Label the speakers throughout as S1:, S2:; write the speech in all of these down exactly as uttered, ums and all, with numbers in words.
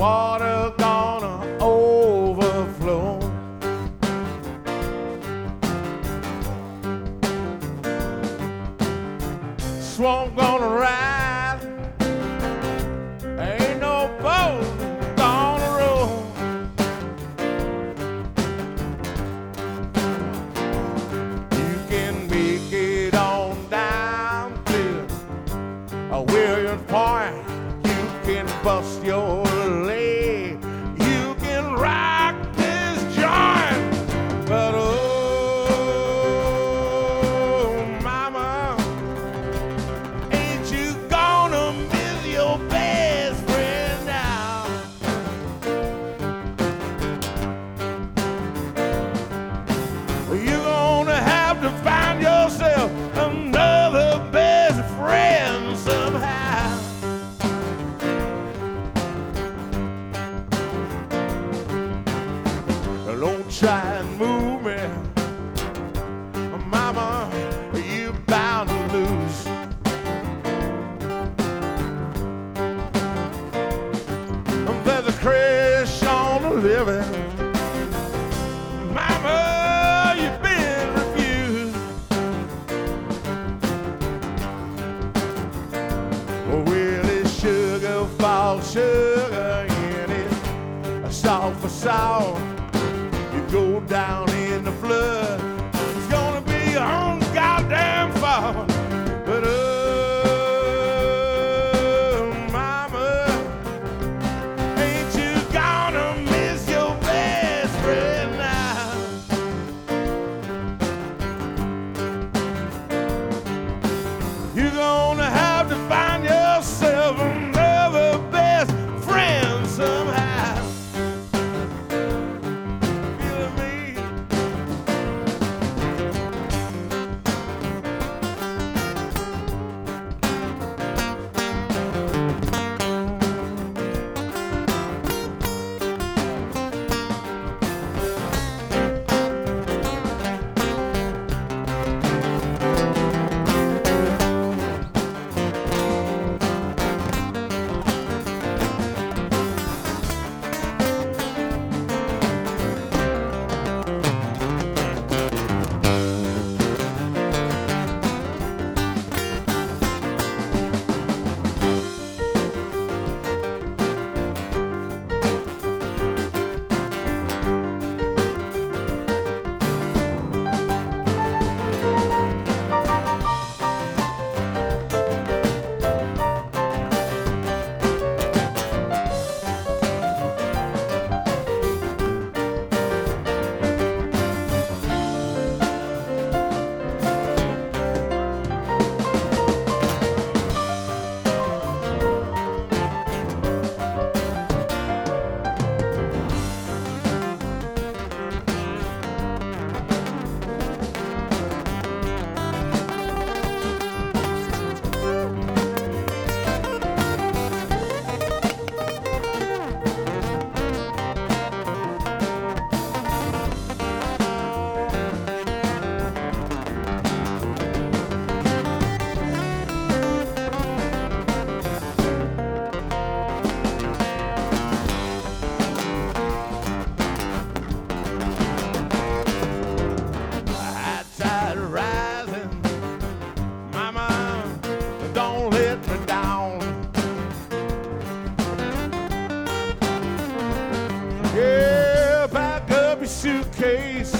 S1: water gonna overflow. Swamp gonna rise, ain't no boat gonna roll. You can make it on down to a Williams Point. You can bust your leg, you can rock this joint, but oh, mama, ain't you gonna miss your best friend now? You're gonna have to find yourself another best friend somehow. Don't try and move me, mama, you bound to lose. There's a crash on the living, mama, you've been refused. Well, it's sugar for sugar in it, salt for salt. Go down in the flood, it's gonna be your own goddamn fault. But oh, mama, ain't you gonna miss your best friend now? You're gonna have to find yourself another best friend somehow. Suitcase,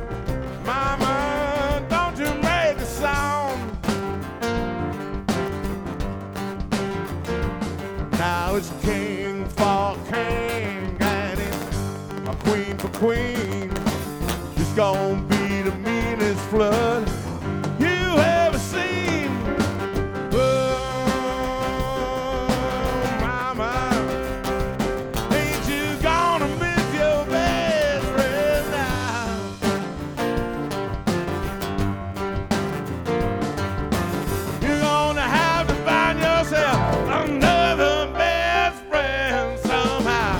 S1: mama, don't you make a sound. Now it's king for king, and it's a queen for queen. She's gonna be the meanest flood you ever seen. Oh, mama, ain't you gonna miss your best friend now? You're gonna have to find yourself another best friend somehow.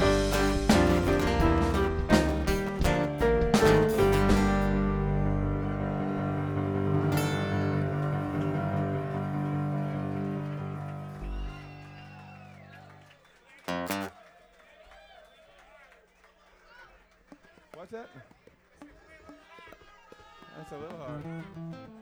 S2: What's that? That's a little hard.